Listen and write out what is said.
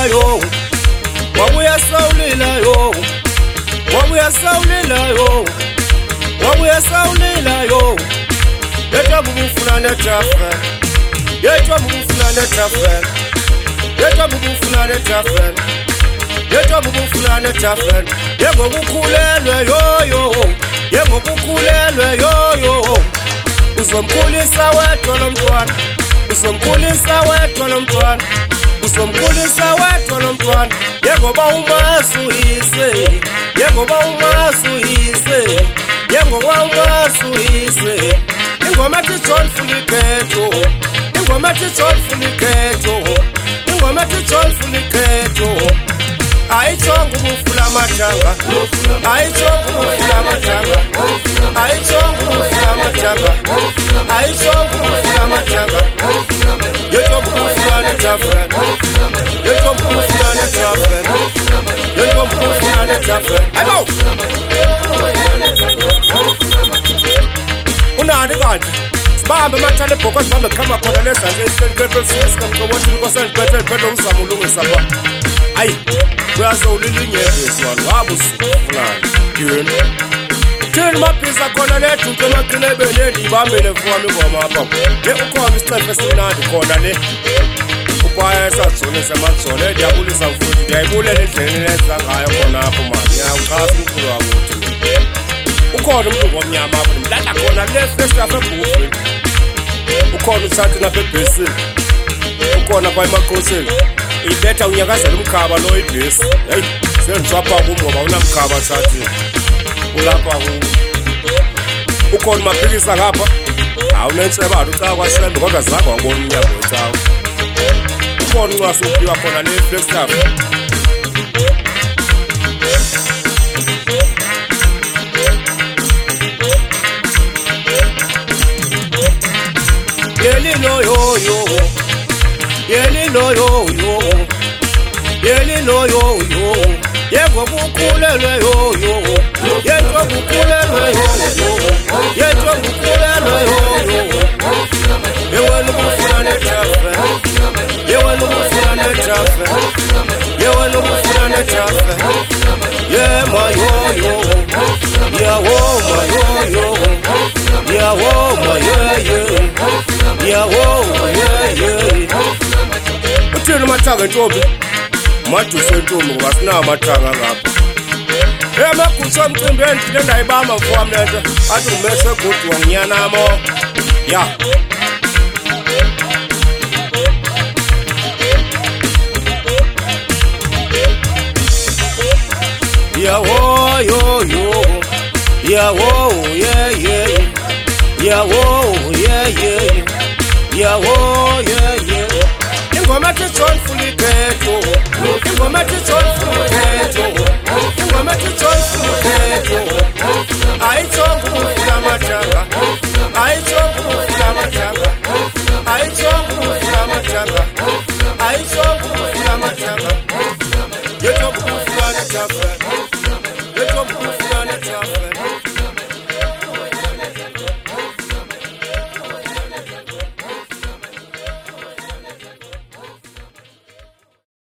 yo, wabuya sawulila yo, wabuya sawulila yo, wabuya sawulila yo. Yetwa bubufuna netafe, yetwa bubufuna netafe, yetwa bubufuna netafe, yetwa bubufuna netafe. Yengo kukhulelwe yo, yengo kukhulelwe yo. Uzomkhulisa wethu lo mntwana, uzomkhulisa wethu lo mntwana, uzomkhulisa wethu lo mntwana. Yengoba umazi uyise, yengoba umazi uyise, yengoba umazi uyise. Ingoma ethi joyful ikhetho, ingoma ethi joyful ikhetho, ingoma ethi joyful ikhetho. Ayichonga ubufula amajanga, ayichonga ubufula amajanga, ayichonga ubufula amajanga, ayichonga ubufula amajanga. Yetwa bubufula netafe, yetwa bubufula netafe, yetwa bubufula netafe. Ayibo! Unani kanti? Sibambe mathale bhoko sibambe khama khona lesanje isipelepele sikamntobothi ngosendibhethe uzama ulungisa ba. Ayi, uyasowulilinyezwa wabo sifulani. Yini? Thini mabhiza khona lethu nto emaqilebeni ibambele mfowami ingoma apha. Le ukhona isicefe esimnandi khona le. Ukwaya esazone semanzone ndiyabulisa mfundi ndiyayibulela endleleni lenza ngayo khona apho mani. Ngiyawuxhasa umkhulu wakuthi. Ukhona umuntu ngomnyama apho ndimlanda khona le festival ebhufeni. Ukhona usathi napha ebhesini. Ukhona pha emakhosini. Ibetha unyakazela umkhaba lo ibhesi. Hey, senzwapha ngoba unamkhaba sathi. Ulapha ukhona maphilisa ngapha. Awunentsebalo ucaka kwasembe kodwa zakho wabona umnyango wecawa. Ukhona uncwasi uphiwa khona le festival. Yelilo yo, yelilo yo, yelilo yo, yengo kukhulelwe yo, yetwa kukhulelwe yo, yetwa kukhulelwe yo. Yewena ubufuna netafe, yewena ubufuna netafe, yewena ubufuna netafe. Yema yo, yawoma yo, yawoma yawoma uthini mathanga ntombi? Maduse ntombi ngoba sinamathanga ngapha. Emagusa emcimbeni thina ndayibamba mfowami lento. Athi umese gudu wanginyanamo. Ya. Yawo yo. Yawo yeah. Yawo yeah. Yawo yeah. Ingoma ethi joyful ikhetho, ingoma ethi joyful ikhetho, ingoma ethi joyful ikhetho. Ayichonga ubufula amajanga, ayichonga ubufula amajanga, ayichonga ubufula amajanga, ayichonga ubufula amajanga. Yetwa bubufula netafe.